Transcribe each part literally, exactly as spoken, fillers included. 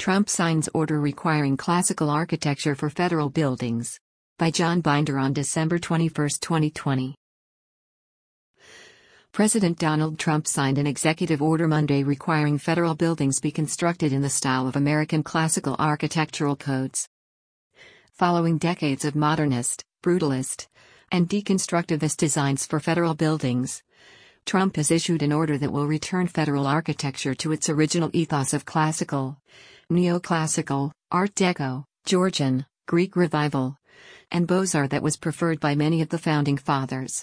Trump signs order requiring classical architecture for federal buildings. By John Binder on December twenty-first, twenty twenty. President Donald Trump signed an executive order Monday requiring federal buildings be constructed in the style of American classical architectural codes. Following decades of modernist, brutalist, and deconstructivist designs for federal buildings, Trump has issued an order that will return federal architecture to its original ethos of classical, neoclassical, Art Deco, Georgian, Greek Revival, and Beaux-Arts that was preferred by many of the Founding Fathers.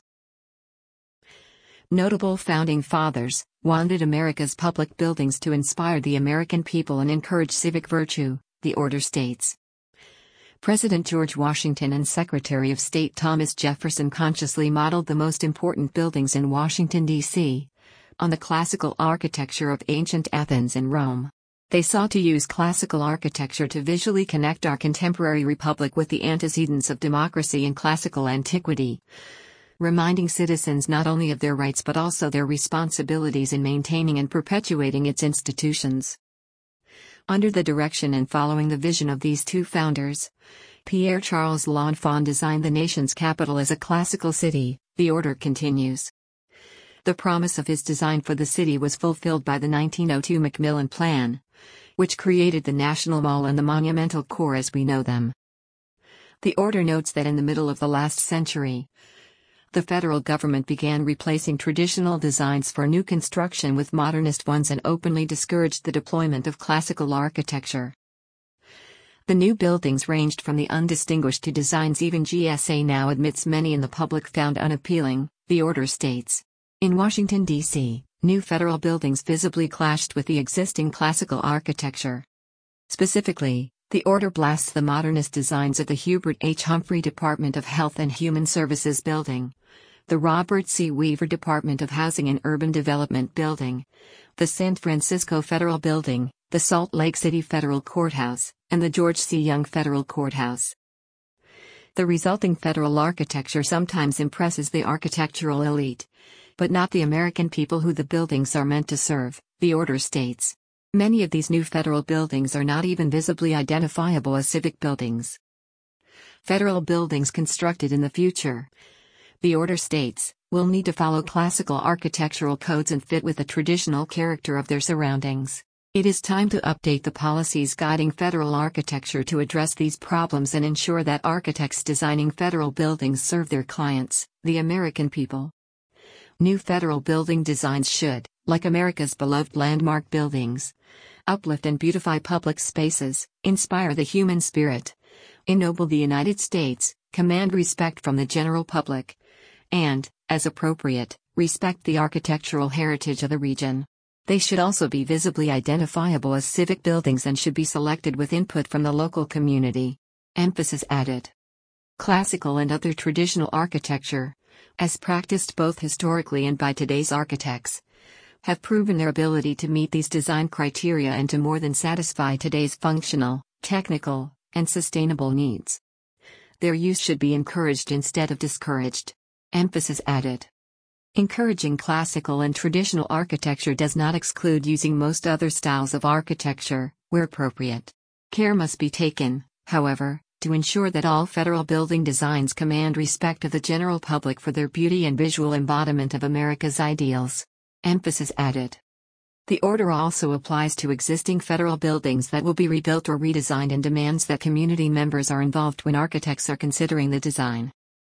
Notable Founding Fathers wanted America's public buildings to inspire the American people and encourage civic virtue, the order states. President George Washington and Secretary of State Thomas Jefferson consciously modeled the most important buildings in Washington, D C on the classical architecture of ancient Athens and Rome. They sought to use classical architecture to visually connect our contemporary republic with the antecedents of democracy and classical antiquity, reminding citizens not only of their rights but also their responsibilities in maintaining and perpetuating its institutions. Under the direction and following the vision of these two founders, Pierre-Charles L'Enfant designed the nation's capital as a classical city, the order continues. The promise of his design for the city was fulfilled by the nineteen oh two Macmillan Plan, which created the National Mall and the Monumental Corps as we know them. The order notes that in the middle of the last century, the federal government began replacing traditional designs for new construction with modernist ones and openly discouraged the deployment of classical architecture. The new buildings ranged from the undistinguished to designs even G S A now admits many in the public found unappealing, the order states. In Washington, D C, new federal buildings visibly clashed with the existing classical architecture. Specifically, the order blasts the modernist designs of the Hubert H. Humphrey Department of Health and Human Services Building, the Robert C. Weaver Department of Housing and Urban Development Building, the San Francisco Federal Building, the Salt Lake City Federal Courthouse, and the George C. Young Federal Courthouse. The resulting federal architecture sometimes impresses the architectural elite, but not the American people who the buildings are meant to serve, the order states. Many of these new federal buildings are not even visibly identifiable as civic buildings. Federal buildings constructed in the future, the order states, will need to follow classical architectural codes and fit with the traditional character of their surroundings. It is time to update the policies guiding federal architecture to address these problems and ensure that architects designing federal buildings serve their clients, the American people. New federal building designs should, like America's beloved landmark buildings, uplift and beautify public spaces, inspire the human spirit, ennoble the United States, command respect from the general public, and, as appropriate, respect the architectural heritage of the region. They should also be visibly identifiable as civic buildings and should be selected with input from the local community. Emphasis added. Classical and other traditional architecture, as practiced both historically and by today's architects, have proven their ability to meet these design criteria and to more than satisfy today's functional, technical, and sustainable needs. Their use should be encouraged instead of discouraged. Emphasis added. Encouraging classical and traditional architecture does not exclude using most other styles of architecture, where appropriate. Care must be taken, however, to ensure that all federal building designs command respect of the general public for their beauty and visual embodiment of America's ideals. Emphasis added. The order also applies to existing federal buildings that will be rebuilt or redesigned and demands that community members are involved when architects are considering the design.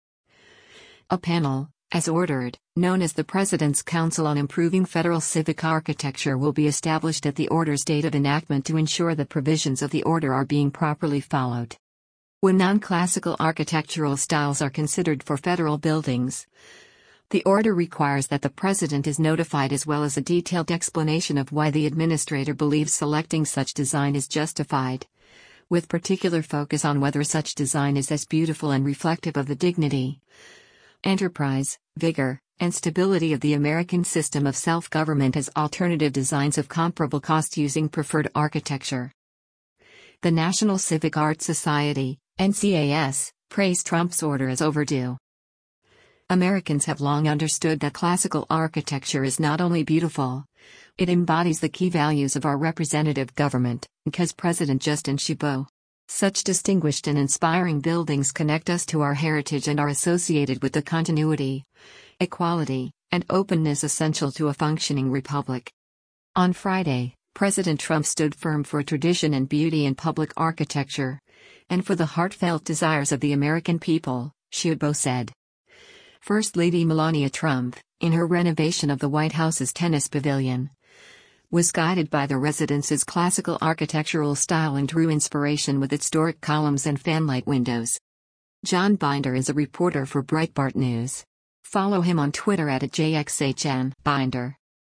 A panel, as ordered, known as the President's Council on Improving Federal Civic Architecture, will be established at the order's date of enactment to ensure that provisions of the order are being properly followed. When non-classical architectural styles are considered for federal buildings, the order requires that the President is notified as well as a detailed explanation of why the Administrator believes selecting such design is justified, with particular focus on whether such design is as beautiful and reflective of the dignity, enterprise, vigor, and stability of the American system of self-government as alternative designs of comparable cost using preferred architecture. The National Civic Arts Society, N C A S, praised Trump's order as overdue. Americans have long understood that classical architecture is not only beautiful, It embodies the key values of our representative government, because President Justin Chibot. Such distinguished and inspiring buildings connect us to our heritage and are associated with the continuity, equality, and openness essential to a functioning republic. On Friday, President Trump stood firm for tradition and beauty in public architecture, and for the heartfelt desires of the American people, Chibot said. First Lady Melania Trump, in her renovation of the White House's tennis pavilion, was guided by the residence's classical architectural style and drew inspiration with its Doric columns and fanlight windows. John Binder is a reporter for Breitbart News. Follow him on Twitter at J X H N Binder.